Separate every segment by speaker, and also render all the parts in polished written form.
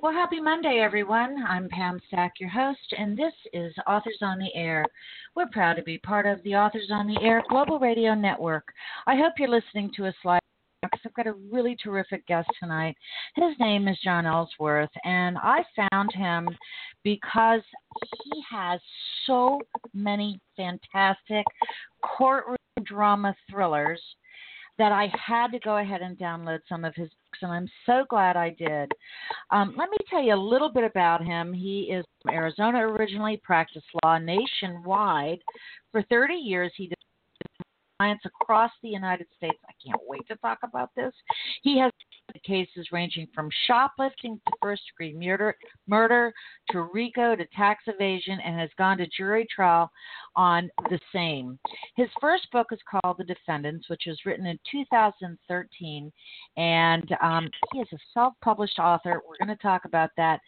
Speaker 1: Well, happy Monday, everyone. I'm Pam Stack, your host, and this is Authors on the Air. We're proud to be part of the Authors on the Air Global Radio Network. I hope you're listening to us live because I've got a really terrific guest tonight. His name is John Ellsworth, and I found him because he has so many fantastic courtroom drama thrillers that I had to go ahead and download some of his books, and I'm so glad I did. Let me tell you a little bit about him. He is from Arizona originally, practiced law nationwide. For 30 years, he did clients across the United States. I can't wait to talk about this. He has cases ranging from shoplifting to first-degree murder to RICO to tax evasion, and has gone to jury trial on the same. His first book is called The Defendants, which was written in 2013, and he is a self-published author. We're going to talk about that.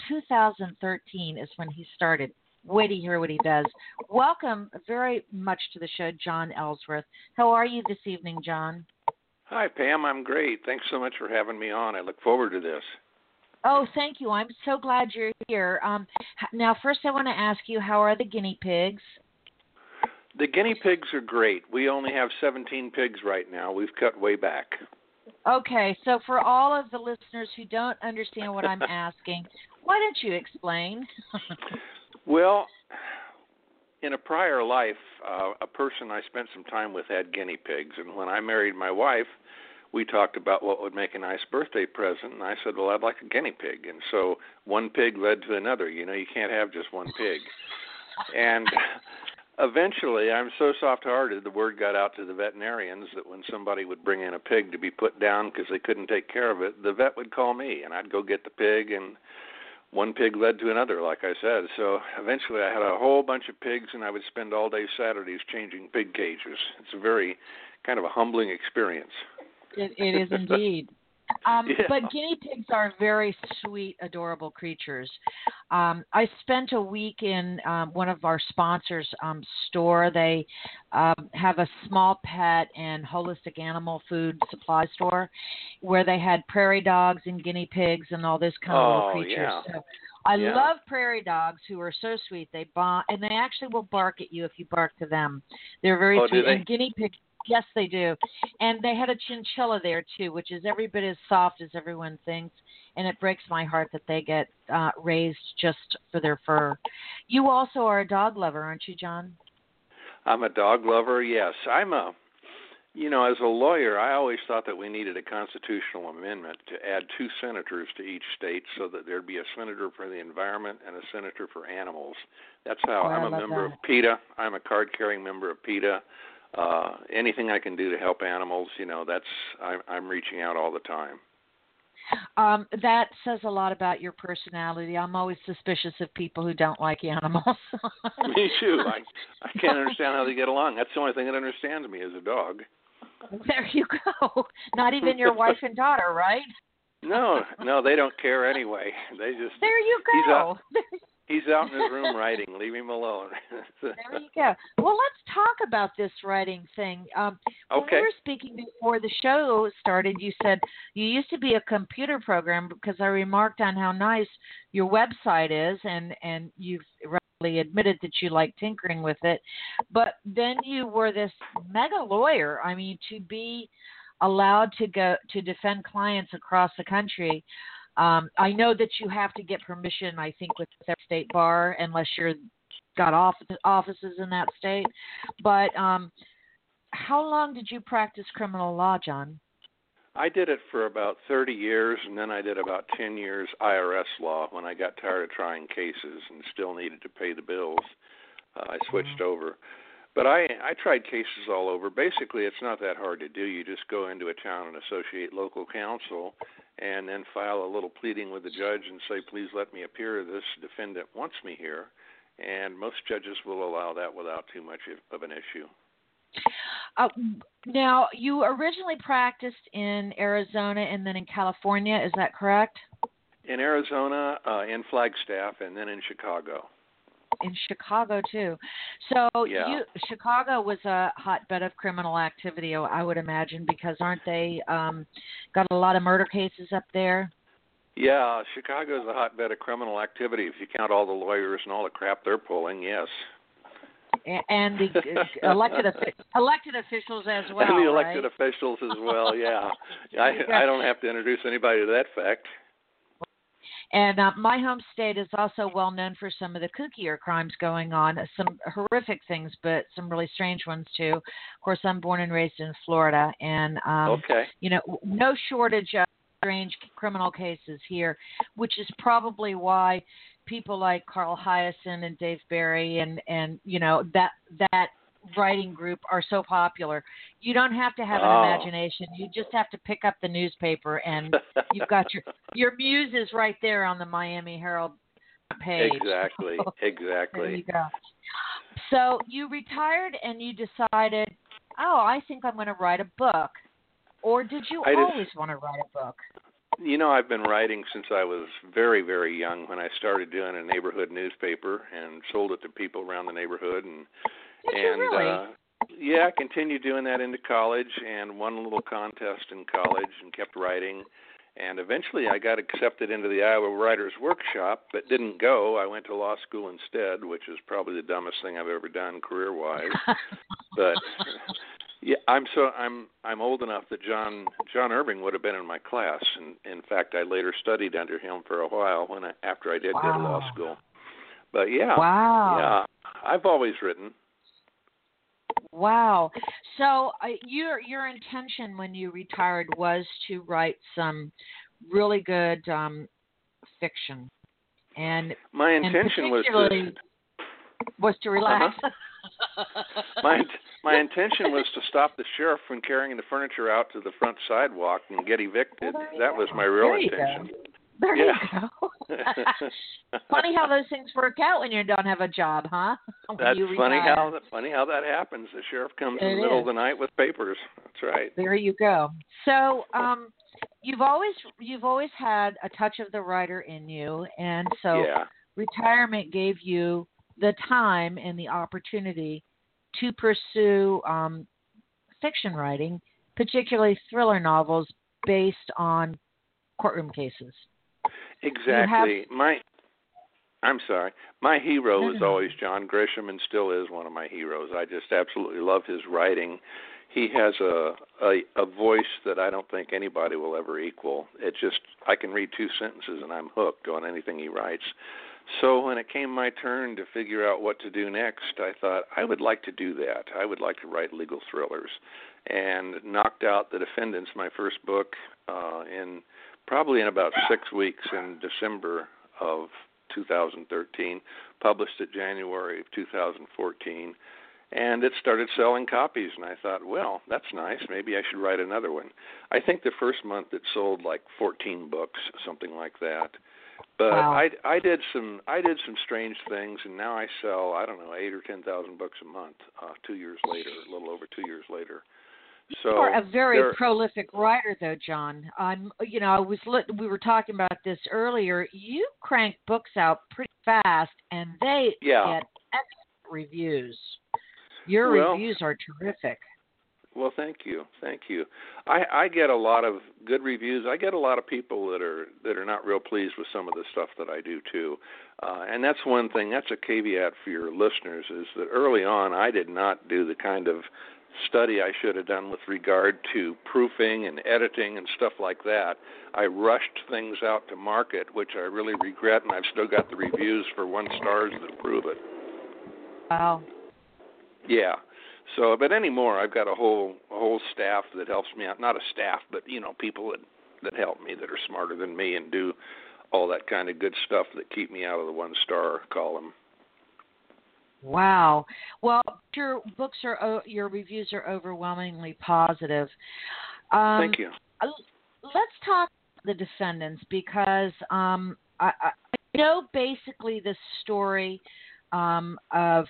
Speaker 1: 2013 is when he started. Wait to hear what he does. Welcome very much to the show, John Ellsworth. How are you this evening, John?
Speaker 2: Hi, Pam. I'm great. Thanks so much for having me on. I look forward to this.
Speaker 1: Oh, thank you. I'm so glad you're here. Now, first I want to ask you, how are the guinea pigs?
Speaker 2: The guinea pigs are great. We only have 17 pigs right now. We've cut way back.
Speaker 1: Okay, so for all of the listeners who don't understand what I'm asking, why don't you explain?
Speaker 2: Well, in a prior life, a person I spent some time with had guinea pigs, and when I married my wife, we talked about what would make a nice birthday present, and I said, well, I'd like a guinea pig. And so one pig led to another. You know, you can't have just one pig. And eventually, I'm so soft-hearted, the word got out to the veterinarians that when somebody would bring in a pig to be put down because they couldn't take care of it, the vet would call me, and I'd go get the pig, and one pig led to another, like I said. So eventually I had a whole bunch of pigs, and I would spend all day Saturdays changing pig cages. It's a very kind of a humbling experience.
Speaker 1: It is indeed.
Speaker 2: Yeah.
Speaker 1: But guinea pigs are very sweet, adorable creatures. I spent a week in one of our sponsors' store. They have a small pet and holistic animal food supply store where they had prairie dogs and guinea pigs and all this kind of little creatures.
Speaker 2: Yeah.
Speaker 1: So I love prairie dogs who are so sweet. They bond, and they actually will bark at you if you bark to them. They're very sweet.
Speaker 2: Do they?
Speaker 1: And guinea pigs. Yes, they do. And they had a chinchilla there, too, which is every bit as soft as everyone thinks. And it breaks my heart that they get raised just for their fur. You also are a dog lover, aren't you, John?
Speaker 2: I'm a dog lover, yes. As a lawyer, I always thought that we needed a constitutional amendment to add 2 senators to each state so that there'd be a senator for the environment and a senator for animals. That's how I'm a member of PETA. I'm a card-carrying member of PETA. Anything I can do to help animals, I'm reaching out all the time.
Speaker 1: That says a lot about your personality. I'm always suspicious of people who don't like animals.
Speaker 2: Me too. I can't understand how they get along. That's the only thing that understands me is a dog.
Speaker 1: There you go. Not even your wife and daughter, right?
Speaker 2: No, they don't care anyway. They just.
Speaker 1: There you go.
Speaker 2: He's out in his room writing. Leave him alone.
Speaker 1: There you go. Well, let's talk about this writing thing. When we were speaking before the show started, you said you used to be a computer programmer because I remarked on how nice your website is, and you've readily admitted that you like tinkering with it. But then you were this mega lawyer. I mean, to be allowed to go to defend clients across the country. I know that you have to get permission, I think, with the state bar, unless you're got offices in that state. But how long did you practice criminal law, John?
Speaker 2: I did it for about 30 years, and then I did about 10 years IRS law when I got tired of trying cases and still needed to pay the bills. I switched over. But I tried cases all over. Basically, it's not that hard to do. You just go into a town and associate local counsel and then file a little pleading with the judge and say, please let me appear. This defendant wants me here. And most judges will allow that without too much of an issue.
Speaker 1: Now, you originally practiced in Arizona and then in California. Is that correct?
Speaker 2: In Arizona, in Flagstaff, and then in Chicago.
Speaker 1: In Chicago, too. So Chicago was a hotbed of criminal activity, I would imagine, because aren't they got a lot of murder cases up there?
Speaker 2: Yeah, Chicago's a hotbed of criminal activity. If you count all the lawyers and all the crap they're pulling, yes.
Speaker 1: And the elected officials as well,
Speaker 2: and the elected
Speaker 1: right?
Speaker 2: officials as well, yeah. I don't have to introduce anybody to that fact.
Speaker 1: And my home state is also well known for some of the kookier crimes going on, some horrific things, but some really strange ones too. Of course, I'm born and raised in Florida, and
Speaker 2: Okay.
Speaker 1: no shortage of strange criminal cases here, which is probably why people like Carl Hyacin and Dave Barry and that writing group are so popular. You don't have to have an imagination. You just have to pick up the newspaper and you've got your muse is right there on the Miami Herald page.
Speaker 2: Exactly.
Speaker 1: There you go. So you retired and you decided, I think I'm going to write a book. Or did you always want to write a book?
Speaker 2: I've been writing since I was very, very young when I started doing a neighborhood newspaper and sold it to people around the neighborhood.
Speaker 1: Really?
Speaker 2: I continued doing that into college and won a little contest in college and kept writing. And eventually I got accepted into the Iowa Writers Workshop, but didn't go. I went to law school instead, which is probably the dumbest thing I've ever done career-wise. But yeah, I'm old enough that John Irving would have been in my class, and in fact, I later studied under him for a while after I did go to law school. But yeah, I've always written.
Speaker 1: Wow. So your intention when you retired was to write some really good fiction, and
Speaker 2: my intention
Speaker 1: was to relax.
Speaker 2: My intention was to stop the sheriff from carrying the furniture out to the front sidewalk and get evicted. That was my real intention.
Speaker 1: There you go. Funny how those things work out when you don't have a job, huh?
Speaker 2: That's funny how that happens. The sheriff comes in the middle of the night with papers. That's right.
Speaker 1: There you go. So, you've always had a touch of the writer in you, and so retirement gave you the time and the opportunity to pursue fiction writing, particularly thriller novels based on courtroom cases.
Speaker 2: Exactly. My hero was always John Grisham and still is one of my heroes. I just absolutely love his writing. He has a voice that I don't think anybody will ever equal. I can read 2 sentences and I'm hooked on anything he writes. So when it came my turn to figure out what to do next, I thought I would like to do that. I would like to write legal thrillers, and knocked out The Defendants, my first book, probably in about 6 weeks in December of 2013, published it January of 2014, and it started selling copies, and I thought, well, that's nice. Maybe I should write another one. I think the first month it sold like 14 books, something like that. But
Speaker 1: wow.
Speaker 2: I did some strange things, and now I sell 8,000 or 10,000 books a month. 2 years later, a little over 2 years later. So
Speaker 1: you are a very prolific writer, though, John. We were talking about this earlier. You crank books out pretty fast, and they get excellent reviews. Your reviews are terrific.
Speaker 2: Well, thank you. I get a lot of good reviews. I get a lot of people that are not real pleased with some of the stuff that I do too, and that's one thing. That's a caveat for your listeners: is that early on I did not do the kind of study I should have done with regard to proofing and editing and stuff like that. I rushed things out to market, which I really regret, and I've still got the reviews for 1 stars that prove it.
Speaker 1: Wow.
Speaker 2: Yeah. So, but anymore, I've got a whole staff that helps me out. Not a staff, but people that help me that are smarter than me and do all that kind of good stuff that keep me out of the 1-star column.
Speaker 1: Wow. Well, your reviews are overwhelmingly positive.
Speaker 2: Thank you.
Speaker 1: Let's talk about The Defendants, because I know basically the story of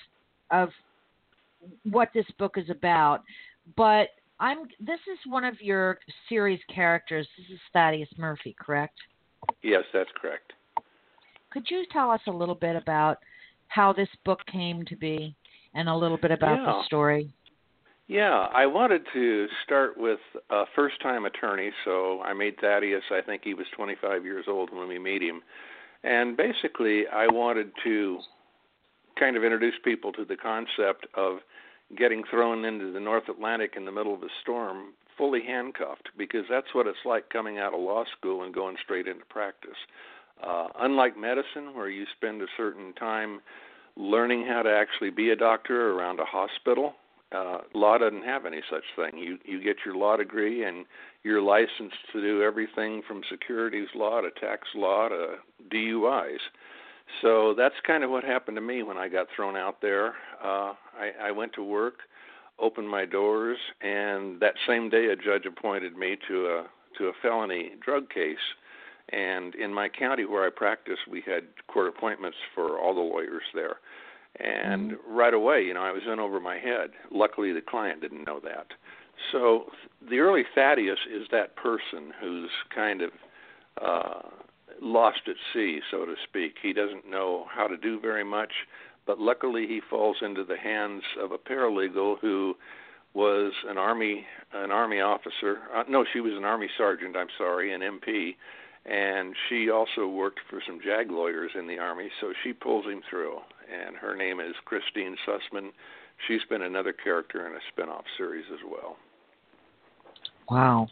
Speaker 1: what this book is about, but this is one of your series characters. This is Thaddeus Murphy, correct?
Speaker 2: Yes, that's correct.
Speaker 1: Could you tell us a little bit about how this book came to be and a little bit about the story?
Speaker 2: Yeah, I wanted to start with a first-time attorney, so I made Thaddeus. I think he was 25 years old when we meet him. And basically, I wanted to kind of introduce people to the concept of getting thrown into the North Atlantic in the middle of a storm fully handcuffed, because that's what it's like coming out of law school and going straight into practice. Unlike medicine, where you spend a certain time learning how to actually be a doctor around a hospital, law doesn't have any such thing. You get your law degree and you're licensed to do everything from securities law to tax law to DUIs. So that's kind of what happened to me when I got thrown out there. I went to work, opened my doors, and that same day a judge appointed me to a felony drug case. And in my county where I practiced, we had court appointments for all the lawyers there. And right away, I was in over my head. Luckily, the client didn't know that. So the early Thaddeus is that person who's kind of lost at sea, so to speak. He doesn't know how to do very much, but luckily he falls into the hands of a paralegal who was an Army officer. No, she was an Army sergeant, an MP, and she also worked for some JAG lawyers in the Army, so she pulls him through. And her name is Christine Sussman. She's been another character in a spin-off series as well.
Speaker 1: Wow.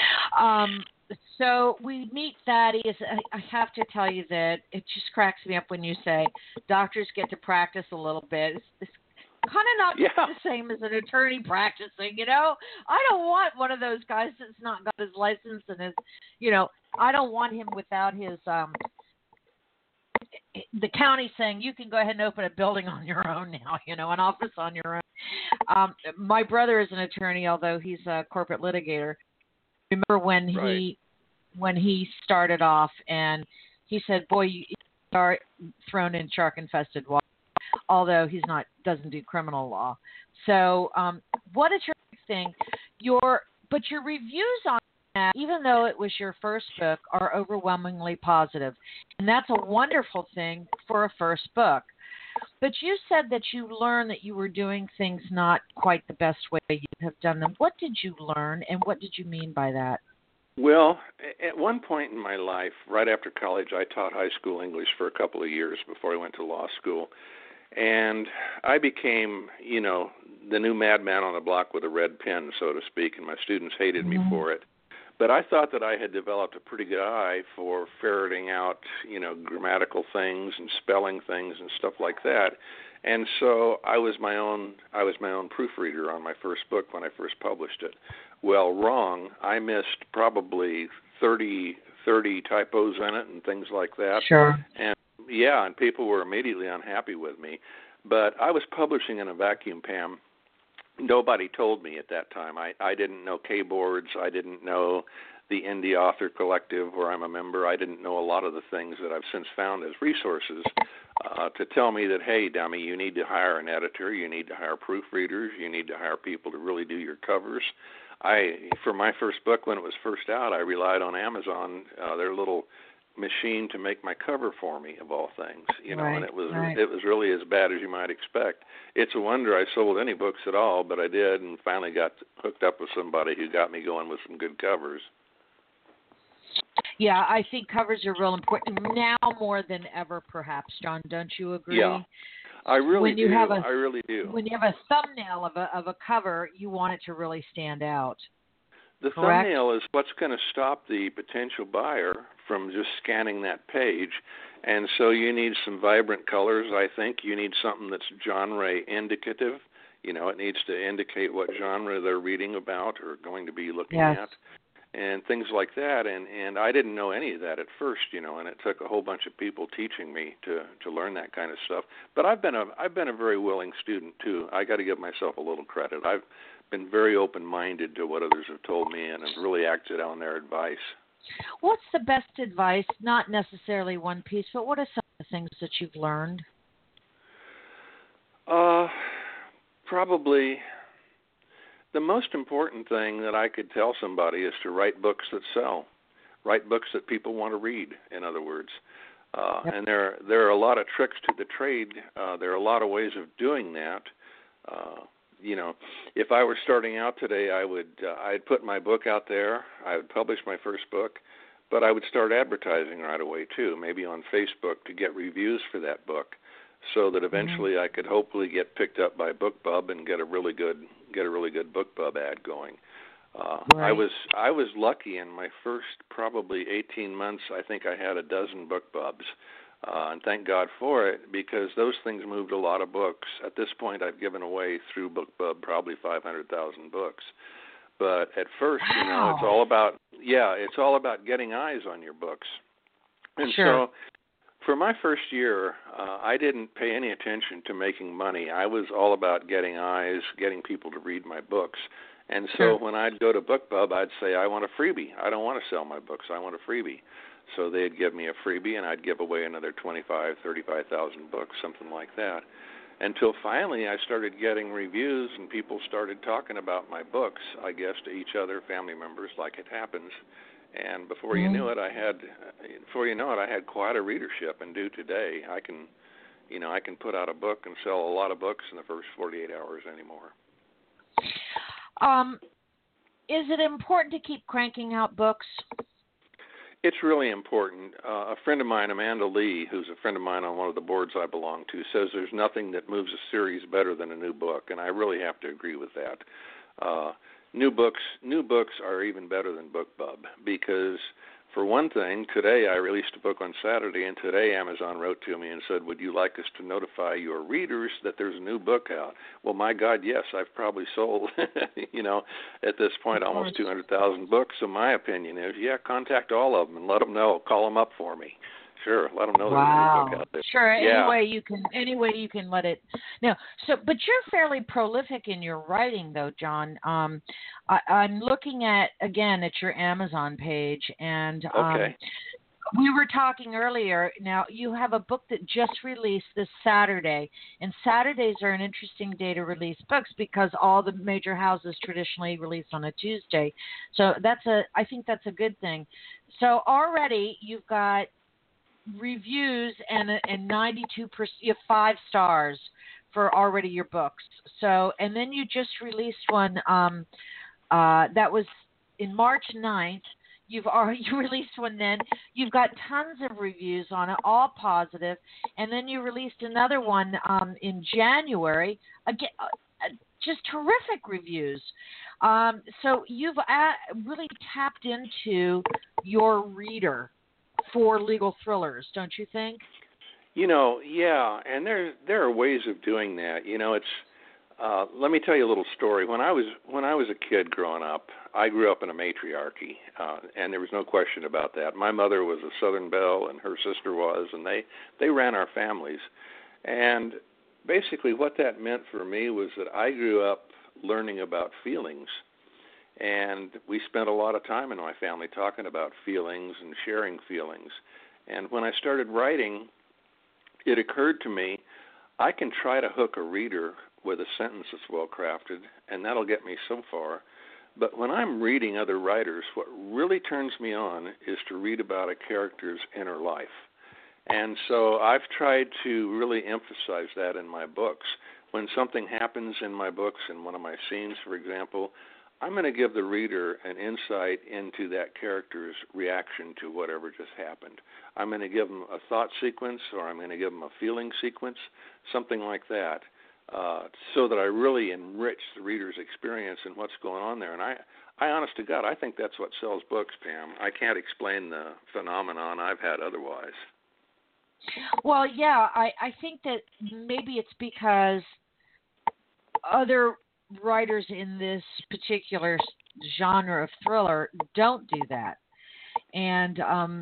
Speaker 1: So we meet Thaddeus. I have to tell you that it just cracks me up when you say doctors get to practice a little bit. It's kind of not the same as an attorney practicing, I don't want one of those guys that's not got his license and his, I don't want him without his, the county saying you can go ahead and open a building on your own now, an office on your own. My brother is an attorney, although he's a corporate litigator. Remember when he started off and he said, boy, you are thrown in shark-infested water, although doesn't do criminal law. So what is your thing? But your reviews on that, even though it was your first book, are overwhelmingly positive. And that's a wonderful thing for a first book. But you said that you learned that you were doing things not quite the best way you have done them. What did you learn, and what did you mean by that?
Speaker 2: Well, at one point in my life, right after college, I taught high school English for a couple of years before I went to law school. And I became, the new madman on the block with a red pen, so to speak, and my students hated me for it. But I thought that I had developed a pretty good eye for ferreting out, grammatical things and spelling things and stuff like that. And so I was my own proofreader on my first book when I first published it. Well, wrong. I missed probably 30 typos in it and things like that.
Speaker 1: Sure.
Speaker 2: And people were immediately unhappy with me. But I was publishing in a vacuum, Pam. Nobody told me at that time. I didn't know K-Boards. I didn't know the Indie Author Collective, where I'm a member. I didn't know a lot of the things that I've since found as resources to tell me that, hey, dummy, you need to hire an editor. You need to hire proofreaders. You need to hire people to really do your covers. For my first book, when it was first out, I relied on Amazon, their little machine to make my cover for me, of all things, and it was really as bad as you might expect. It's a wonder I sold any books at all, but I did, and finally got hooked up with somebody who got me going with some good covers.
Speaker 1: Yeah, I think covers are real important now more than ever, perhaps, John. Don't you agree?
Speaker 2: Yeah, I really do. I really do.
Speaker 1: When you have a thumbnail of a cover, you want it to really stand out.
Speaker 2: The
Speaker 1: Correct?
Speaker 2: thumbnail is what's going to stop the potential buyer from just scanning that page. And so you need some vibrant colors, I think. You need something that's genre indicative. It needs to indicate what genre they're reading about or going to be looking at, and things like that. And I didn't know any of that at first, and it took a whole bunch of people teaching me to learn that kind of stuff. But I've been a very willing student, too. I got to give myself a little credit. I've been very open-minded to what others have told me and have really acted on their advice.
Speaker 1: What's the best advice, not necessarily one piece, but what are some of the things that you've learned?
Speaker 2: Probably the most important thing that I could tell somebody is to write books that sell, write books that people want to read, in other words. And there are a lot of tricks to the trade. There are a lot of ways of doing that. if I were starting out today, I'd put my book out there. I would publish my first book, but I would start advertising right away too, maybe on Facebook to get reviews for that book, so that eventually I could hopefully get picked up by BookBub and get a really good BookBub ad going.
Speaker 1: Right.
Speaker 2: I was lucky in my first probably 18 months. I think I had a dozen BookBubs. And thank God for it, because those things moved a lot of books. At this point, I've given away through BookBub probably 500,000 books. But at first, it's all about getting eyes on your books. And so for my first year, I didn't pay any attention to making money. I was all about getting eyes, getting people to read my books. And so when I'd go to BookBub, I'd say, I want a freebie. I don't want to sell my books. I want a freebie. So they'd give me a freebie, and I'd give away another 25,000, 35,000 books, something like that. Until finally I started getting reviews, and people started talking about my books, I guess, to each other, family members, like it happens. And before you knew it, I had quite a readership. And do today, I can put out a book and sell a lot of books in the first 48 hours anymore.
Speaker 1: Is it important to keep cranking out books?
Speaker 2: It's really important. A friend of mine, Amanda Lee, who's a friend of mine on one of the boards I belong to, says there's nothing that moves a series better than a new book, and I really have to agree with that. New books are even better than BookBub because, for one thing, today I released a book on Saturday, and today Amazon wrote to me and said, would you like us to notify your readers that there's a new book out? Well, my God, yes, I've probably sold, at this point almost 200,000 books. So my opinion is, contact all of them and let them know. Call them up for me. Sure, let them know there's a new book out there.
Speaker 1: Sure, any way you can let it know. So, but you're fairly prolific in your writing, though, John. I'm looking at your Amazon page, and we were talking earlier. Now, you have a book that just released this Saturday, and Saturdays are an interesting day to release books because all the major houses traditionally release on a Tuesday. So I think that's a good thing. So already you've got reviews and 92%, you have 5 stars for already your books. So, and then you just released one that was in March 9th. You released one then. You've got tons of reviews on it, all positive. And then you released another one in January. Again, just terrific reviews. So you've really tapped into your reader for legal thrillers, don't you think?
Speaker 2: And there are ways of doing that. It's let me tell you a little story. When I was a kid growing up, I grew up in a matriarchy, and there was no question about that. My mother was a Southern Belle, and her sister was, and they ran our families. And basically what that meant for me was that I grew up learning about feelings. And we spent a lot of time in my family talking about feelings and sharing feelings. And when I started writing, it occurred to me, I can try to hook a reader with a sentence that's well crafted, and that'll get me so far. But when I'm reading other writers, what really turns me on is to read about a character's inner life. And so I've tried to really emphasize that in my books. When something happens in my books, in one of my scenes, for example, I'm going to give the reader an insight into that character's reaction to whatever just happened. I'm going to give them a thought sequence, or I'm going to give them a feeling sequence, something like that, so that I really enrich the reader's experience and what's going on there. And I honest to God, I think that's what sells books, Pam. I can't explain the phenomenon I've had otherwise.
Speaker 1: Well, yeah, I think that maybe it's because other writers in this particular genre of thriller don't do that. And,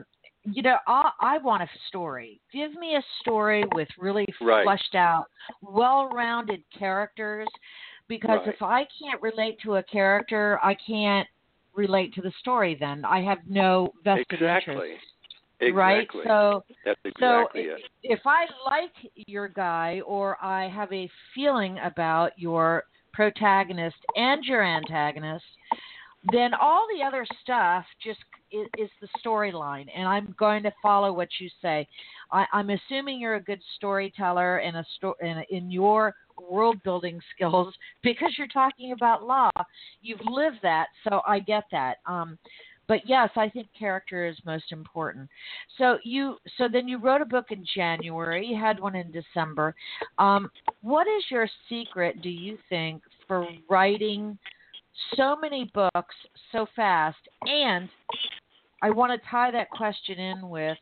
Speaker 1: I want a story. Give me a story with really fleshed out, well-rounded characters, because if I can't relate to a character, I can't relate to the story then. I have no vested interest.
Speaker 2: Exactly.
Speaker 1: Right? So
Speaker 2: that's exactly it.
Speaker 1: If I like your guy, or I have a feeling about your protagonist and your antagonist, then all the other stuff just is the storyline, and I'm going to follow what you say. I'm assuming you're a good storyteller and in your world building skills because you're talking about law. You've lived that, so I get that. But yes, I think character is most important. So then you wrote a book in January. You had one in December. What is your secret, do you think, for writing so many books so fast? And I want to tie that question in with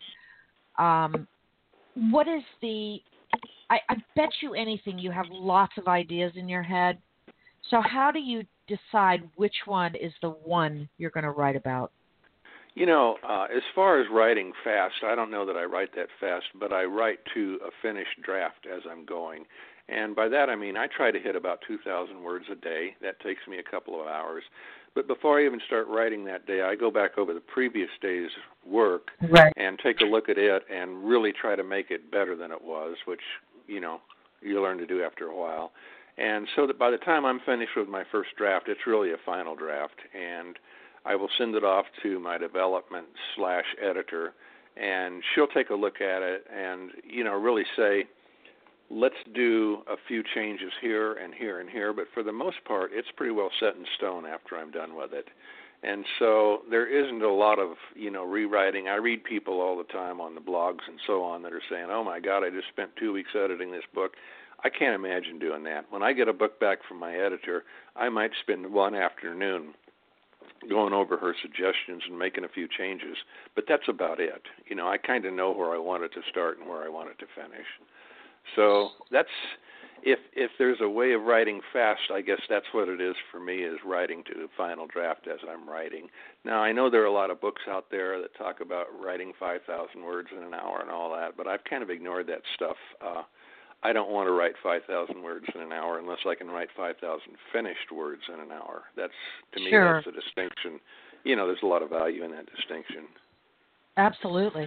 Speaker 1: what is I bet you anything you have lots of ideas in your head. So how do you decide which one is the one you're going to write about?
Speaker 2: As far as writing fast, I don't know that I write that fast, but I write to a finished draft as I'm going. And by that I mean I try to hit about 2,000 words a day. That takes me a couple of hours. But before I even start writing that day, I go back over the previous day's work and take a look at it and really try to make it better than it was, which, you learn to do after a while. And so that by the time I'm finished with my first draft, it's really a final draft. And I will send it off to my development/editor, and she'll take a look at it and, really say, let's do a few changes here and here and here. But for the most part, it's pretty well set in stone after I'm done with it. And so there isn't a lot of, rewriting. I read people all the time on the blogs and so on that are saying, oh, my God, I just spent 2 weeks editing this book. I can't imagine doing that. When I get a book back from my editor, I might spend one afternoon going over her suggestions and making a few changes. But that's about it. I kind of know where I want it to start and where I want it to finish. So that's if there's a way of writing fast, I guess that's what it is for me, is writing to the final draft as I'm writing. Now, I know there are a lot of books out there that talk about writing 5,000 words in an hour and all that, but I've kind of ignored that stuff. I don't want to write 5,000 words in an hour unless I can write 5,000 finished words in an hour. That's, to me, that's the distinction. There's a lot of value in that distinction.
Speaker 1: Absolutely.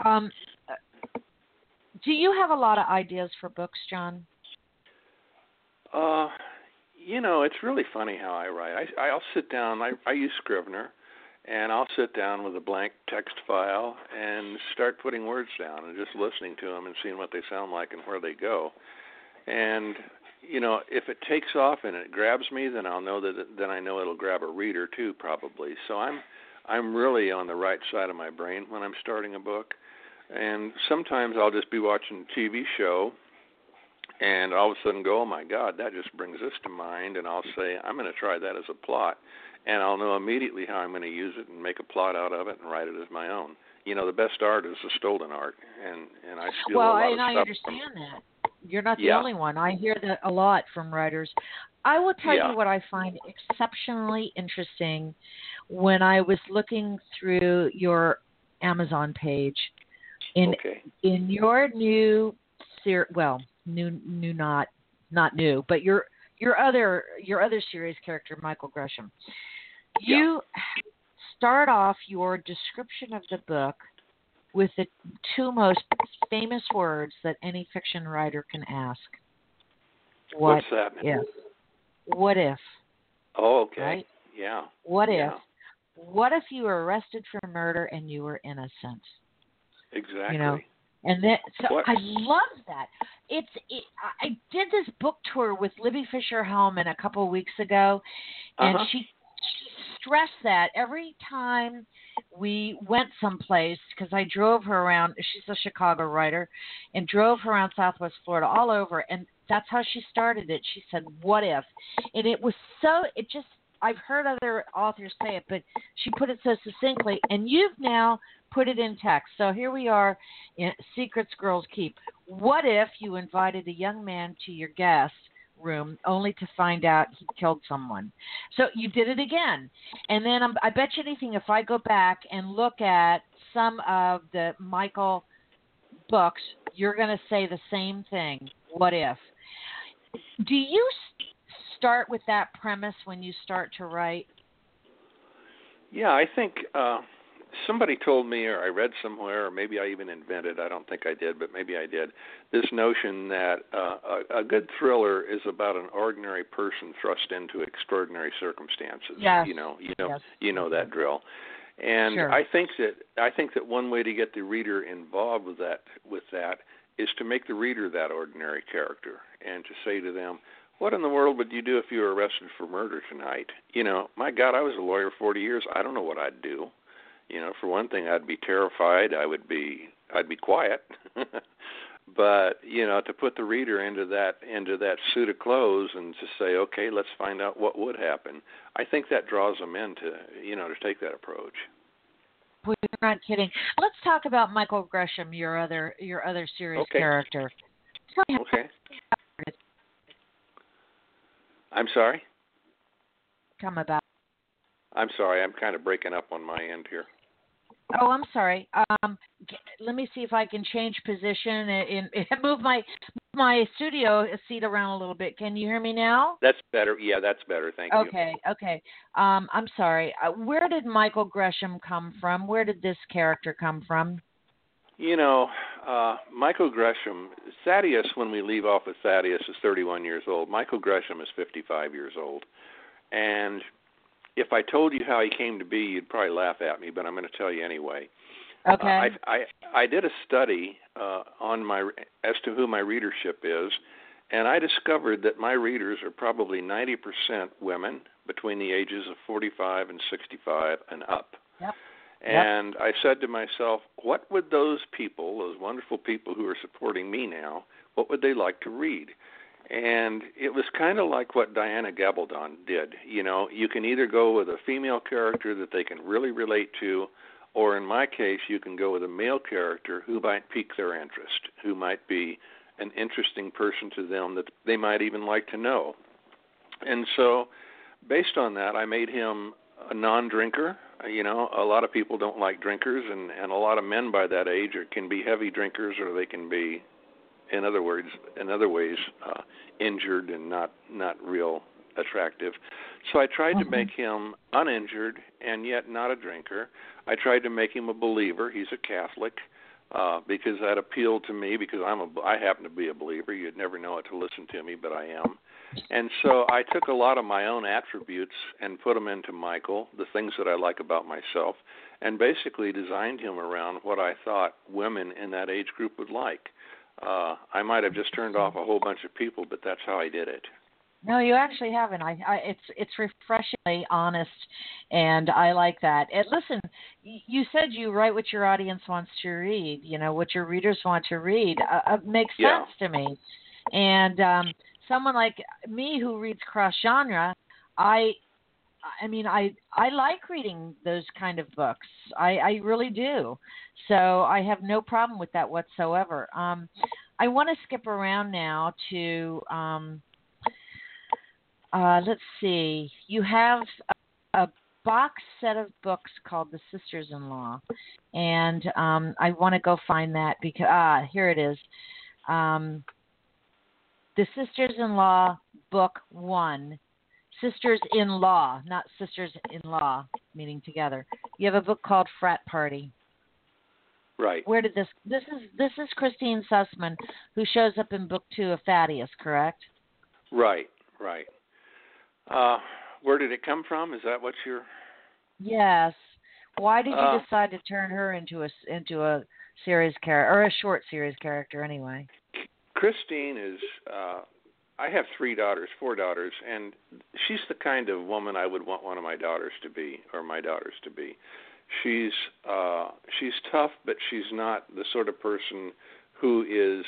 Speaker 1: Do you have a lot of ideas for books, John?
Speaker 2: It's really funny how I write. I'll sit down. I use Scrivener, and I'll sit down with a blank text file and start putting words down and just listening to them and seeing what they sound like and where they go. And if it takes off and it grabs me, then I'll know then I know it'll grab a reader too, probably. So I'm really on the right side of my brain when I'm starting a book. And sometimes I'll just be watching a TV show and all of a sudden go, oh, my God, that just brings this to mind. And I'll say, I'm going to try that as a plot. And I'll know immediately how I'm going to use it and make a plot out of it and write it as my own. The best art is a stolen art. And I steal a lot of stuff.
Speaker 1: Well, and I understand that. You're not the only one. I hear that a lot from writers. I will tell you what I find exceptionally interesting when I was looking through your Amazon page. In your new series, not new, but your other series character, Michael Gresham, you start off your description of the book with the two most famous words that any fiction writer can ask.
Speaker 2: What's that?
Speaker 1: What if?
Speaker 2: Oh, okay.
Speaker 1: Right?
Speaker 2: Yeah.
Speaker 1: What if? What if you were arrested for murder and you were innocent?
Speaker 2: Exactly.
Speaker 1: And that, so I love that. I did this book tour with Libby Fisher-Hellman a couple of weeks ago, and she stressed that every time we went someplace, because I drove her around. She's a Chicago writer, and drove her around Southwest Florida, all over, and that's how she started it. She said, "What if?" And it was so. It just. I've heard other authors say it, but she put it so succinctly, and you've now put it in text. So here we are in Secrets Girls Keep. What if you invited a young man to your guest room only to find out he killed someone? So you did it again. And then I bet you anything, if I go back and look at some of the Michael books, you're going to say the same thing. What if? Do you start with that premise when you start to write?
Speaker 2: Yeah, I think somebody told me, or I read somewhere, or maybe I even invented, I don't think I did, but maybe I did, this notion that a good thriller is about an ordinary person thrust into extraordinary circumstances.
Speaker 1: Yes.
Speaker 2: You know that drill. And
Speaker 1: Sure.
Speaker 2: I think that one way to get the reader involved with that is to make the reader that ordinary character and to say to them, what in the world would you do if you were arrested for murder tonight? My God, I was a lawyer 40 years. I don't know what I'd do. For one thing, I'd be terrified. I'd be quiet. But to put the reader into that suit of clothes and to say, okay, let's find out what would happen. I think that draws them in to take that approach.
Speaker 1: Well, you're not kidding. Let's talk about Michael Gresham, your other series character.
Speaker 2: Okay. I'm sorry?
Speaker 1: Come about.
Speaker 2: I'm sorry. I'm kind of breaking up on my end here.
Speaker 1: Oh, I'm sorry. Let me see if I can change position and move my studio seat around a little bit. Can you hear me now?
Speaker 2: That's better. Yeah, that's better. Thank you.
Speaker 1: Okay. I'm sorry. Where did Michael Gresham come from? Where did this character come from?
Speaker 2: Michael Gresham, Thaddeus, when we leave off with Thaddeus, is 31 years old. Michael Gresham is 55 years old. And if I told you how he came to be, you'd probably laugh at me, but I'm going to tell you anyway.
Speaker 1: Okay.
Speaker 2: I did a study as to who my readership is, and I discovered that my readers are probably 90% women between the ages of 45 and 65 and up.
Speaker 1: Yep.
Speaker 2: And I said to myself, what would those people, those wonderful people who are supporting me now, what would they like to read? And it was kind of like what Diana Gabaldon did. You can either go with a female character that they can really relate to, or in my case, you can go with a male character who might pique their interest, who might be an interesting person to them that they might even like to know. And so, based on that, I made him a non-drinker. A lot of people don't like drinkers, and a lot of men by that age can be heavy drinkers, or they can be, in other ways, injured and not real attractive. So I tried to make him uninjured and yet not a drinker. I tried to make him a believer. He's a Catholic because that appealed to me because I happen to be a believer. You'd never know it to listen to me, but I am. And so I took a lot of my own attributes and put them into Michael, the things that I like about myself, and basically designed him around what I thought women in that age group would like. I might have just turned off a whole bunch of people, but that's how I did it.
Speaker 1: No, you actually haven't. It's refreshingly honest, and I like that. And listen, you said you write what your audience wants to read. What your readers want to read makes sense to me. And someone like me who reads cross genre, I like reading those kind of books. I really do. So I have no problem with that whatsoever. I want to skip around now to, let's see. You have a box set of books called The Sisters-in-Law. And I want to go find that because, here it is. The Sisters-in-Law, Book 1. Sisters-in-law, not sisters-in-law, meaning together. You have a book called Frat Party.
Speaker 2: Right.
Speaker 1: Where did this is Christine Sussman, who shows up in book 2 of Thaddeus, correct?
Speaker 2: Right. Where did it come from? Is that what you're?
Speaker 1: Yes. Why did you decide to turn her into a series character, or a short series character anyway?
Speaker 2: Christine is. I have 4 daughters, and she's the kind of woman I would want one of my daughters to be, or my daughters to be. She's tough, but she's not the sort of person who is,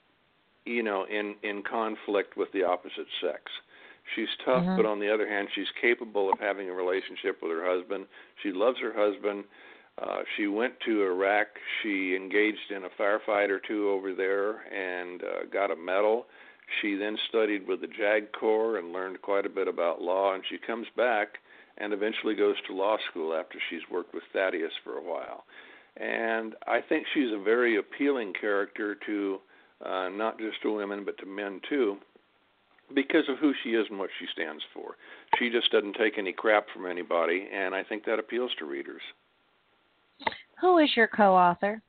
Speaker 2: in conflict with the opposite sex. She's tough, but on the other hand, she's capable of having a relationship with her husband. She loves her husband. She went to Iraq. She engaged in a firefight or two over there and got a medal. She then studied with the JAG Corps and learned quite a bit about law, and she comes back and eventually goes to law school after she's worked with Thaddeus for a while. And I think she's a very appealing character to not just to women but to men too, because of who she is and what she stands for. She just doesn't take any crap from anybody, and I think that appeals to readers.
Speaker 1: Who is your co-author?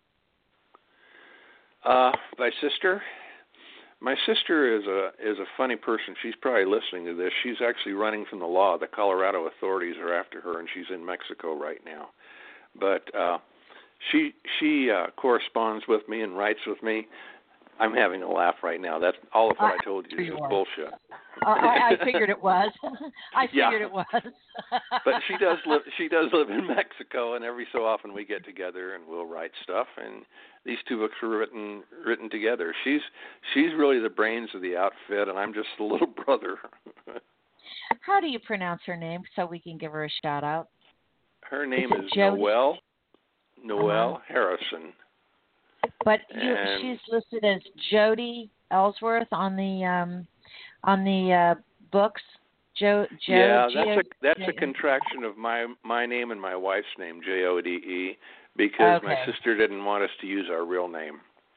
Speaker 2: My sister. My sister is a funny person. She's probably listening to this. She's actually running from the law. The Colorado authorities are after her, and she's in Mexico right now. But she corresponds with me and writes with me. I'm having a laugh right now. That's all of what I told you is bullshit.
Speaker 1: I figured it was. I figured it was.
Speaker 2: But she does live in Mexico, and every so often we get together and we'll write stuff. And these two books were written together. She's really the brains of the outfit, and I'm just the little brother.
Speaker 1: How do you pronounce her name so we can give her a shout out?
Speaker 2: Her name is Noelle Harrison.
Speaker 1: But she's listed as Jody Ellsworth on the books.
Speaker 2: That's a contraction of my name and my wife's name, Jode, because my sister didn't want us to use her real name.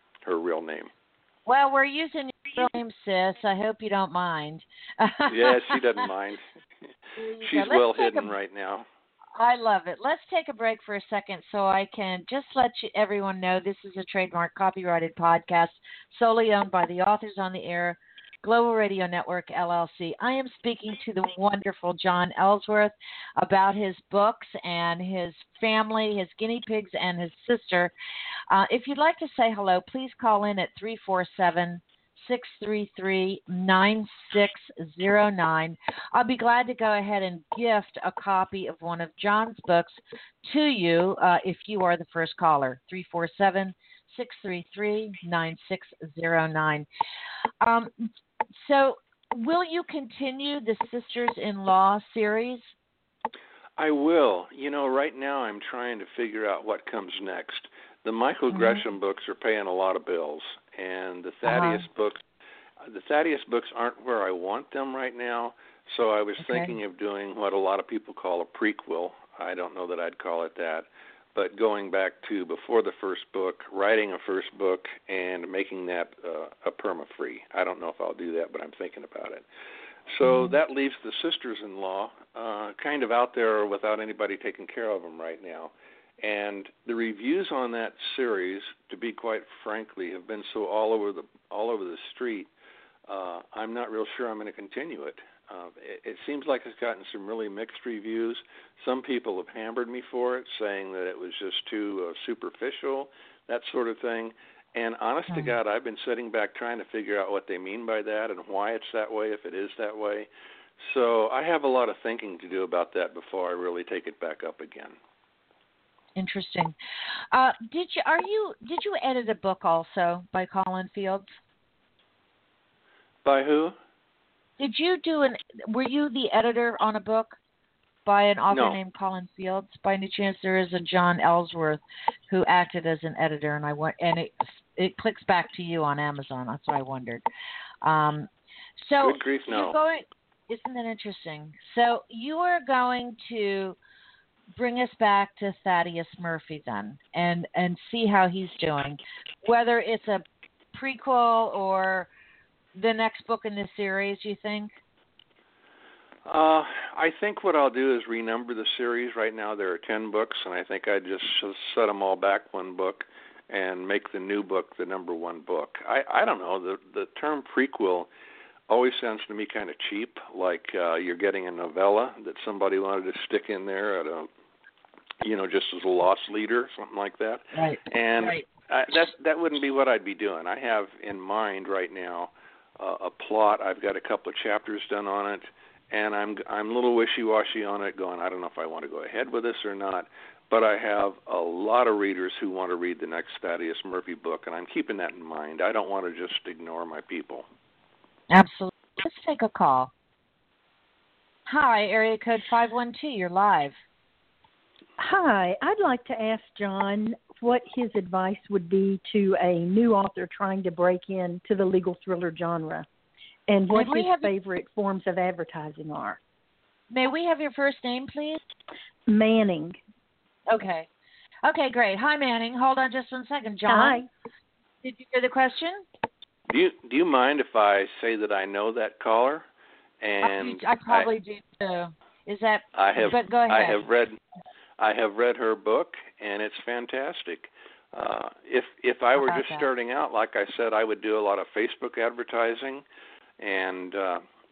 Speaker 1: Well, we're using your real name, sis. I hope you don't mind.
Speaker 2: Yeah, she doesn't mind. She's well hidden right now.
Speaker 1: I love it. Let's take a break for a second so I can just let everyone know this is a trademark copyrighted podcast solely owned by the Authors on the Air Global Radio Network, LLC. I am speaking to the wonderful John Ellsworth about his books and his family, his guinea pigs, and his sister. If you'd like to say hello, please call in at 347-633-9609. I'll be glad to go ahead and gift a copy of one of John's books to you if you are the first caller, 347-633-9609. So will you continue the Sisters-in-Law series?
Speaker 2: I will. Right now I'm trying to figure out what comes next. The Michael Gresham books are paying a lot of bills, and the Thaddeus books aren't where I want them right now. So I was thinking of doing what a lot of people call a prequel. I don't know that I'd call it that, but going back to before the first book, writing a first book, and making that a perma-free. I don't know if I'll do that, but I'm thinking about it. So that leaves the Sisters-in-Law kind of out there without anybody taking care of them right now. And the reviews on that series, to be quite frankly, have been so all over the street. I'm not real sure I'm going to continue it. It seems like it's gotten some really mixed reviews. Some people have hammered me for it, saying that it was just too superficial, that sort of thing. And honest to God, I've been sitting back trying to figure out what they mean by that and why it's that way, if it is that way. So I have a lot of thinking to do about that before I really take it back up again.
Speaker 1: Interesting. Did you edit a book also by Colin Fields?
Speaker 2: By who?
Speaker 1: Did you were you the editor on a book by an author named Colin Fields? By any chance, there is a John Ellsworth who acted as an editor, and it clicks back to you on Amazon. That's what I wondered. So
Speaker 2: good grief, no.
Speaker 1: Isn't that interesting? So you are going to bring us back to Thaddeus Murphy then, and see how he's doing, whether it's a prequel or the next book in the series, you think?
Speaker 2: I think what I'll do is renumber the series. Right now there are 10 books, and I think I just set them all back one book and make the new book the number one book. I don't know. The term prequel always sounds to me kind of cheap, like you're getting a novella that somebody wanted to stick in there at just as a lost leader, something like that.
Speaker 1: Right.
Speaker 2: And that wouldn't be what I'd be doing. I have in mind right now a plot. I've got a couple of chapters done on it, and I'm a little wishy-washy on it, going, I don't know if I want to go ahead with this or not, but I have a lot of readers who want to read the next Thaddeus Murphy book, and I'm keeping that in mind. I don't want to just ignore my people.
Speaker 1: Absolutely. Let's take a call. Hi, area code 512, you're live.
Speaker 3: Hi, I'd like to ask John what his advice would be to a new author trying to break into the legal thriller genre, and what his favorite forms of advertising are.
Speaker 1: May we have your first name, please?
Speaker 3: Manning.
Speaker 1: Okay, great. Hi, Manning. Hold on just 1 second. John,
Speaker 3: hi.
Speaker 1: Did you hear the question?
Speaker 2: Do you mind if I say that I know that caller? And
Speaker 1: I probably do too. Is that? But go ahead.
Speaker 2: I have read her book, and it's fantastic. If I were just starting out, like I said, I would do a lot of Facebook advertising, and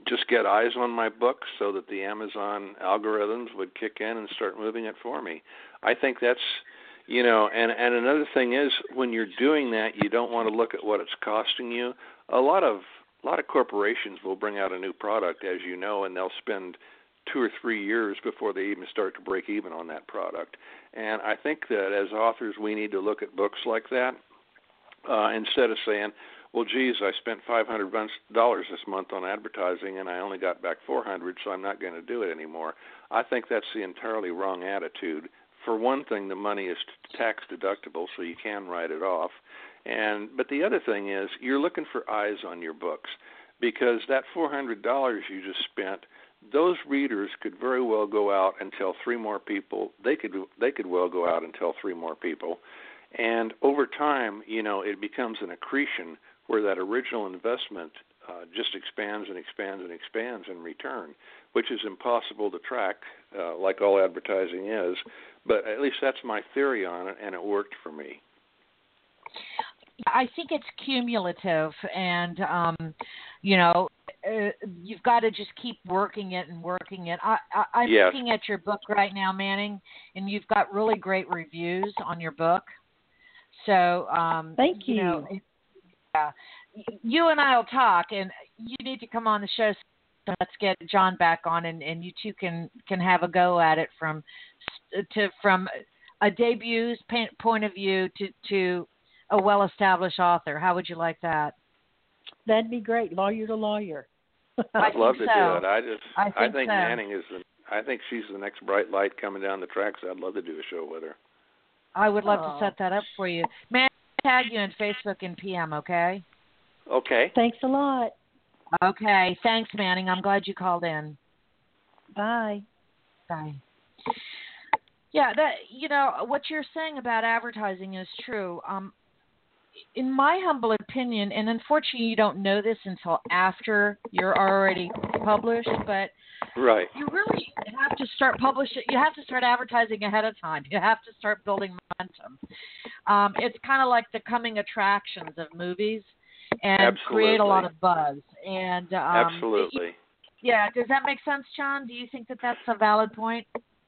Speaker 2: just get eyes on my book so that the Amazon algorithms would kick in and start moving it for me. I think that's, and another thing is when you're doing that, you don't want to look at what it's costing you. A lot of corporations will bring out a new product, as you know, and they'll spend 2 or 3 years before they even start to break even on that product. And I think that as authors, we need to look at books like that instead of saying, well, geez, I spent $500 this month on advertising and I only got back $400, so I'm not going to do it anymore. I think that's the entirely wrong attitude. For one thing, the money is tax deductible, so you can write it off. But the other thing is you're looking for eyes on your books, because that $400 you just spent, those readers could very well go out and tell 3 more people. They could well go out and tell 3 more people. And over time, it becomes an accretion where that original investment just expands and expands and expands in return, which is impossible to track, like all advertising is. But at least that's my theory on it, and it worked for me.
Speaker 1: I think it's cumulative, and you've got to just keep working it and working it. I'm
Speaker 2: Yes.
Speaker 1: looking at your book right now, Manning, and you've got really great reviews on your book. So
Speaker 3: thank you.
Speaker 1: You and I will talk, and you need to come on the show. So let's get John back on, and you two can have a go at it from a debut's point of view to a well-established author. How would you like that?
Speaker 3: That'd be great, lawyer to lawyer.
Speaker 2: I'd love to do it. I think
Speaker 1: so.
Speaker 2: Manning I think she's the next bright light coming down the tracks. I'd love to do a show with her.
Speaker 1: I would love to set that up for you. Man, tag you on Facebook and PM, okay?
Speaker 2: Okay.
Speaker 3: Thanks a lot.
Speaker 1: Okay. Thanks, Manning. I'm glad you called in.
Speaker 3: Bye.
Speaker 1: Bye. Yeah, what you're saying about advertising is true. In my humble opinion, and unfortunately you don't know this until after you're already published, but
Speaker 2: right.
Speaker 1: You really have to start publishing. You have to start advertising ahead of time. You have to start building momentum. It's kind of like the coming attractions of movies, and
Speaker 2: Absolutely.
Speaker 1: create a lot of buzz. And
Speaker 2: absolutely.
Speaker 1: Does that make sense, John? Do you think that that's a valid point?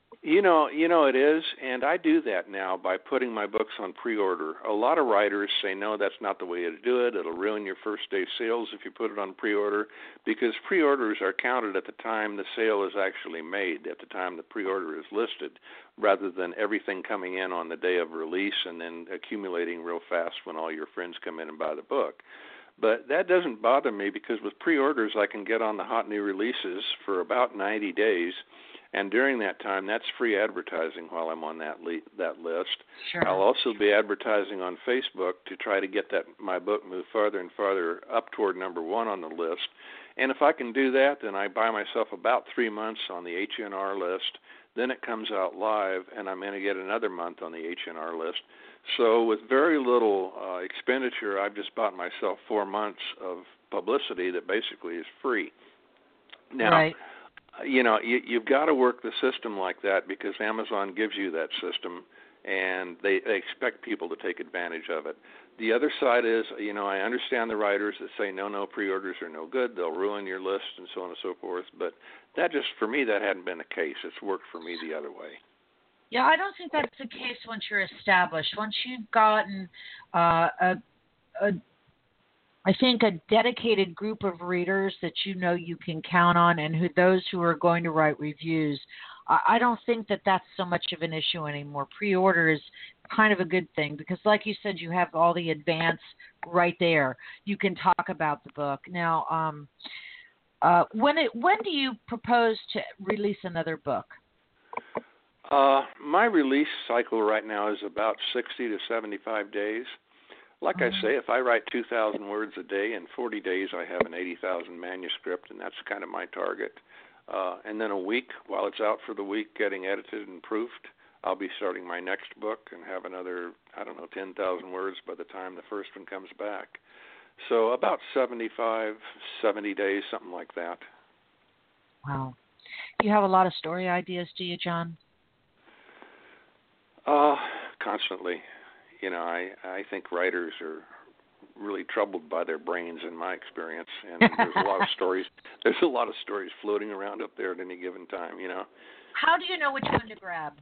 Speaker 2: It is, and I do that now by putting my books on pre-order. A lot of writers say, no, that's not the way to do it. It'll ruin your first day sales if you put it on pre-order, because pre-orders are counted at the time the sale is actually made, at the time the pre-order is listed, rather than everything coming in on the day of release and then accumulating real fast when all your friends come in and buy the book. But that doesn't bother me, because with pre-orders I can get on the hot new releases for about 90 days. And during that time, that's free advertising while I'm on that list.
Speaker 1: Sure.
Speaker 2: I'll also be advertising on Facebook to try to get my book moved farther and farther up toward number 1 on the list. And if I can do that, then I buy myself about 3 months on the H&R list. Then it comes out live, and I'm going to get another month on the H&R list. So with very little expenditure, I've just bought myself 4 months of publicity that basically is free. Now,
Speaker 1: right.
Speaker 2: You've got to work the system like that, because Amazon gives you that system, and they expect people to take advantage of it. The other side is, I understand the writers that say, no, pre-orders are no good, they'll ruin your list, and so on and so forth. But for me, that hadn't been the case. It's worked for me the other way.
Speaker 1: Yeah, I don't think that's the case once you're established. Once you've gotten I think a dedicated group of readers that you can count on, and those who are going to write reviews, I don't think that that's so much of an issue anymore. Pre-order is kind of a good thing, because like you said, you have all the advance right there. You can talk about the book. Now, when do you propose to release another book?
Speaker 2: My release cycle right now is about 60 to 75 days. Like I say, if I write 2,000 words a day, in 40 days I have an 80,000 manuscript, and that's kind of my target. And then a week, while it's out for the week getting edited and proofed, I'll be starting my next book and have another, 10,000 words by the time the first one comes back. So about 70 days, something like that.
Speaker 1: Wow. You have a lot of story ideas, do you, John?
Speaker 2: Constantly. I think writers are really troubled by their brains, in my experience. And there's a lot of stories. There's a lot of stories floating around up there at any given time.
Speaker 1: How do you know which one to grab?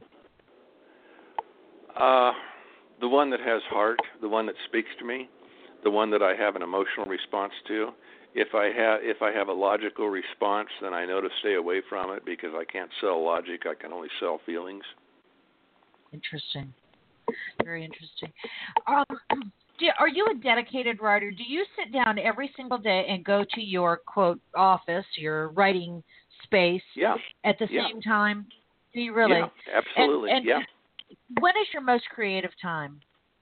Speaker 2: The one that has heart, the one that speaks to me, the one that I have an emotional response to. If I have a logical response, then I know to stay away from it because I can't sell logic. I can only sell feelings.
Speaker 1: Interesting. Very interesting. Are you a dedicated writer? Do you sit down every single day and go to your, quote, office, your writing space at the same time? Do you really?
Speaker 2: Yeah, absolutely.
Speaker 1: And when is your most creative time?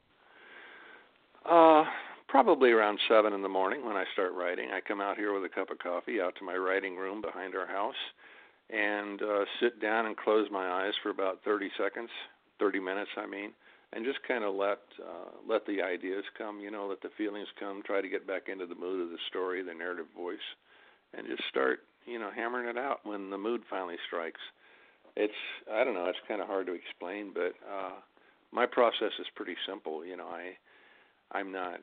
Speaker 2: Probably around 7 in the morning when I start writing. I come out here with a cup of coffee out to my writing room behind our house and sit down and close my eyes for about 30 minutes, and just kind of let the ideas come, let the feelings come, try to get back into the mood of the story, the narrative voice, and just start, hammering it out when the mood finally strikes. It's kind of hard to explain, but my process is pretty simple. I'm not.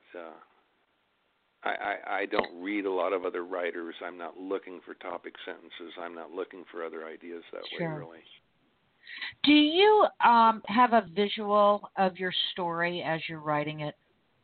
Speaker 2: I don't read a lot of other writers. I'm not looking for topic sentences. I'm not looking for other ideas that way, really.
Speaker 1: Do you have a visual of your story as you're writing it?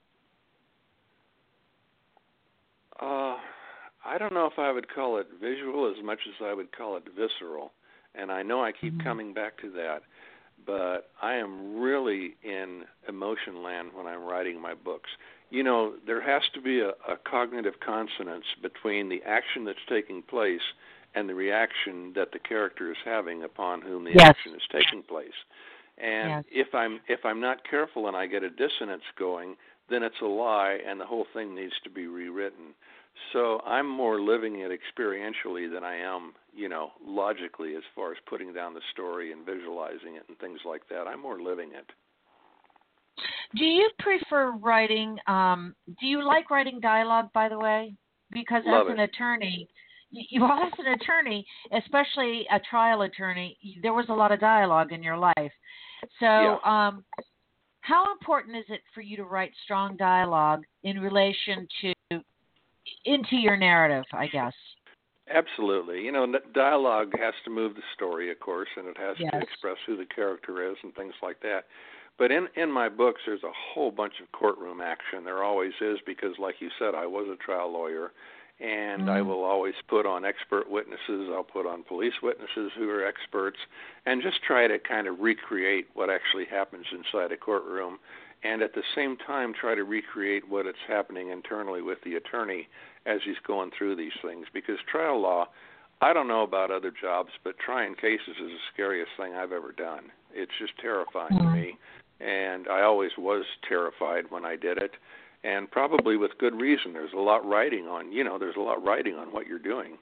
Speaker 2: I don't know if I would call it visual as much as I would call it visceral. And I know I keep coming back to that, but I am really in emotion land when I'm writing my books. There has to be a cognitive consonance between the action that's taking place and the reaction that the character is having upon whom the action is taking place. And if I'm not careful and I get a dissonance going, then it's a lie and the whole thing needs to be rewritten. So I'm more living it experientially than I am, logically, as far as putting down the story and visualizing it and things like that. I'm more living it.
Speaker 1: Do you prefer writing, do you like writing dialogue, by the way? Because as an attorney, as an attorney, especially a trial attorney, there was a lot of dialogue in your life. So how important is it for you to write strong dialogue in relation into your narrative, I guess?
Speaker 2: Absolutely. Dialogue has to move the story, of course, and it has to express who the character is and things like that. But in my books, there's a whole bunch of courtroom action. There always is because, like you said, I was a trial lawyer, and I will always put on expert witnesses. I'll put on police witnesses who are experts and just try to kind of recreate what actually happens inside a courtroom and at the same time try to recreate what is happening internally with the attorney as he's going through these things. Because trial law, I don't know about other jobs, but trying cases is the scariest thing I've ever done. It's just terrifying to me, and I always was terrified when I did it, and probably with good reason. There's a lot riding on what you're doing.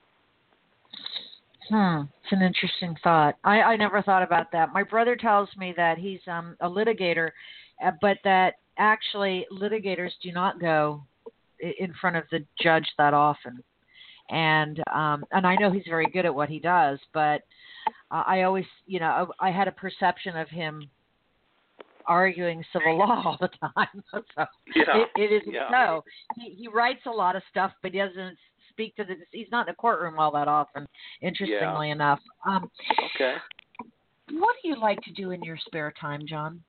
Speaker 1: It's an interesting thought. I never thought about that. My brother tells me that he's a litigator, but that actually litigators do not go in front of the judge that often. And I know he's very good at what he does, but I always, I had a perception of him arguing civil law all the time. So it isn't so. He writes a lot of stuff, but he doesn't speak to he's not in a courtroom all that often, interestingly enough.
Speaker 2: Okay.
Speaker 1: What do you like to do in your spare time, John?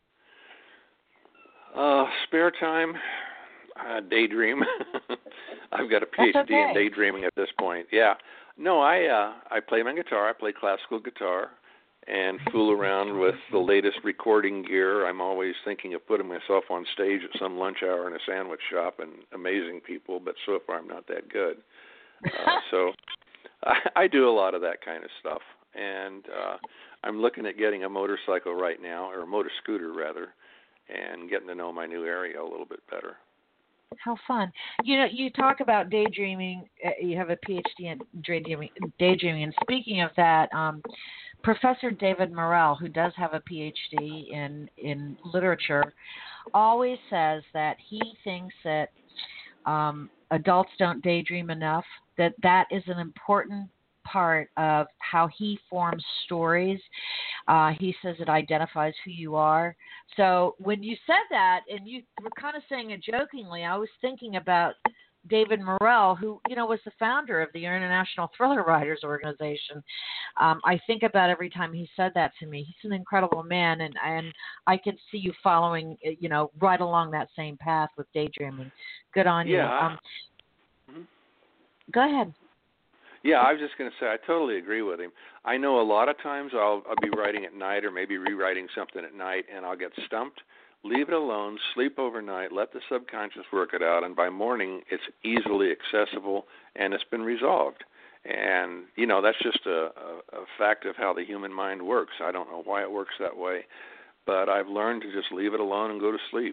Speaker 2: Spare time? Daydream. I've got a PhD in daydreaming at this point. Yeah. No, I play my guitar. I play classical guitar and fool around with the latest recording gear. I'm always thinking of putting myself on stage at some lunch hour in a sandwich shop and amazing people, but so far I'm not that good. So I do a lot of that kind of stuff. And I'm looking at getting a motorcycle right now, or a motor scooter rather, and getting to know my new area a little bit better.
Speaker 1: How fun. You talk about daydreaming. You have a PhD in daydreaming. And speaking of that, Professor David Morrell, who does have a PhD in literature, always says that he thinks that adults don't daydream enough, that is an important part of how he forms stories. He says it identifies who you are. So when you said that, and you were kind of saying it jokingly, I was thinking about David Morrell, who, was the founder of the International Thriller Writers Organization. I think about every time he said that to me. He's an incredible man, and I can see you following, right along that same path with daydreaming. Good on you. Go ahead.
Speaker 2: Yeah, I was just going to say I totally agree with him. I know a lot of times I'll be writing at night or maybe rewriting something at night, and I'll get stumped. Leave it alone, sleep overnight, let the subconscious work it out, and by morning it's easily accessible and it's been resolved. And, that's just a fact of how the human mind works. I don't know why it works that way, but I've learned to just leave it alone and go to sleep.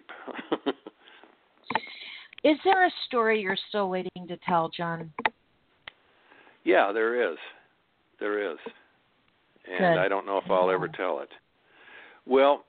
Speaker 1: Is there a story you're still waiting to tell, John?
Speaker 2: Yeah, there is. There is. And
Speaker 1: Good.
Speaker 2: I don't know if I'll ever tell it. Well,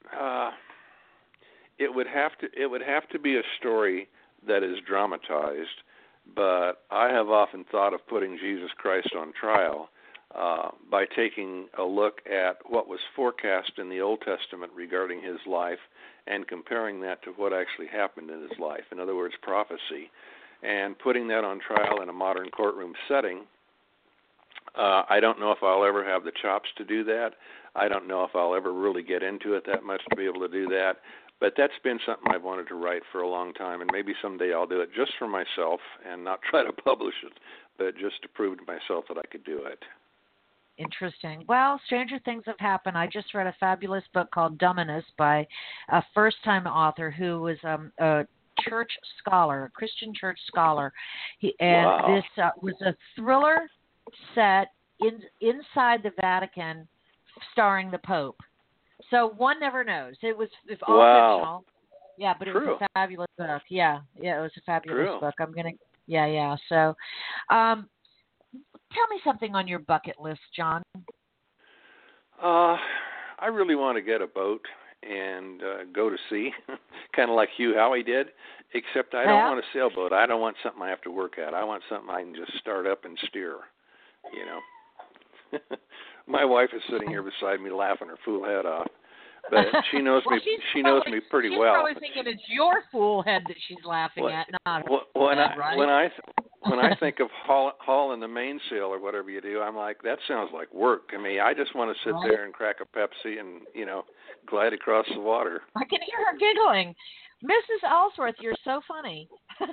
Speaker 2: it would have to be a story that is dramatized, but I have often thought of putting Jesus Christ on trial by taking a look at what was forecast in the Old Testament regarding his life and comparing that to what actually happened in his life. In other words, prophecy, and putting that on trial in a modern courtroom setting. I don't know if I'll ever have the chops to do that. I don't know if I'll ever really get into it that much to be able to do that. But that's been something I've wanted to write for a long time, and maybe someday I'll do it just for myself and not try to publish it, but just to prove to myself that I could do it.
Speaker 1: Interesting. Well, stranger things have happened. I just read a fabulous book called Dominus by a first-time author who was a church scholar, a Christian church scholar. This was a thriller set inside the Vatican starring the Pope. So one never knows. It was all fictional. Yeah, but it was a fabulous book. Yeah, it was a fabulous book. So tell me something on your bucket list, John.
Speaker 2: I really want to get a boat and go to sea, kind of like Hugh Howey did, except I don't want a sailboat. I don't want something I have to work at. I want something I can just start up and steer, My wife is sitting here beside me laughing her fool head off, but she knows me. She knows me pretty well.
Speaker 1: She's probably thinking it's your fool head that she's laughing at, not
Speaker 2: when
Speaker 1: right?
Speaker 2: When I think of hauling the mainsail or whatever you do, I'm like, that sounds like work to me. I just want to sit there and crack a Pepsi and glide across the water.
Speaker 1: I can hear her giggling. Mrs. Ellsworth, you're so funny.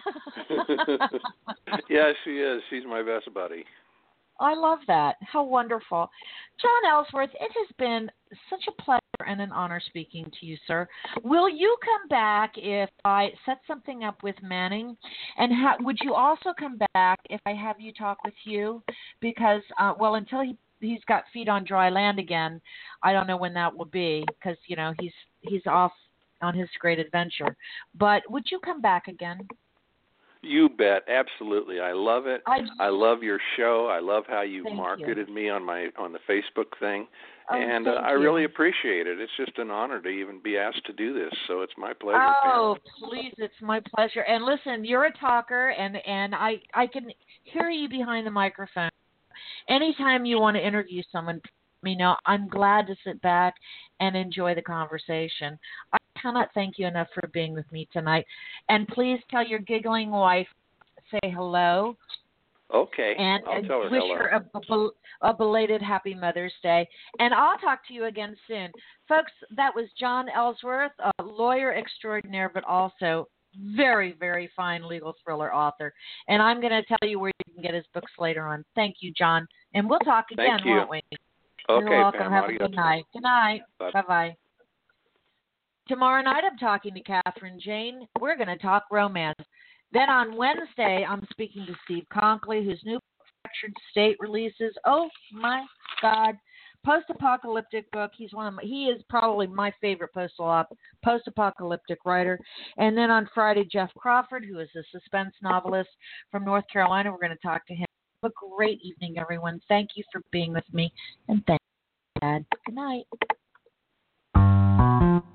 Speaker 2: Yeah, she is. She's my best buddy.
Speaker 1: I love that. How wonderful. John Ellsworth, it has been such a pleasure and an honor speaking to you, sir. Will you come back if I set something up with Manning? And would you also come back if I have you talk with Hugh? Because, until he's got feet on dry land again, I don't know when that will be because, he's off on his great adventure. But would you come back again?
Speaker 2: You bet, absolutely. I love it. I love your show. I love how you've marketed me on the Facebook thing, and I really appreciate it. It's just an honor to even be asked to do this. So it's my pleasure.
Speaker 1: Oh, please, it's my pleasure. And listen, you're a talker, and I can hear you behind the microphone. Anytime you want to interview someone, I'm glad to sit back and enjoy the conversation. I cannot thank you enough for being with me tonight. And please tell your giggling wife, say hello.
Speaker 2: Okay.
Speaker 1: And
Speaker 2: I'll tell her
Speaker 1: wish
Speaker 2: hello.
Speaker 1: her a belated Happy Mother's Day. And I'll talk to you again soon. Folks, that was John Ellsworth, a lawyer extraordinaire, but also very, very fine legal thriller author. And I'm going to tell you where you can get his books later on. Thank you, John. And we'll talk again, won't we?
Speaker 2: Okay,
Speaker 1: you're welcome.
Speaker 2: Pam,
Speaker 1: have a good night. Good night. Bye-bye. Tomorrow night, I'm talking to Catherine Jane. We're going to talk romance. Then on Wednesday, I'm speaking to Steve Conkley, whose new Fractured State releases. Oh, my God. Post-apocalyptic book. He is probably my favorite post-apocalyptic writer. And then on Friday, Jeff Crawford, who is a suspense novelist from North Carolina. We're going to talk to him. Have a great evening, everyone. Thank you for being with me, and thank you, Dad. Good night.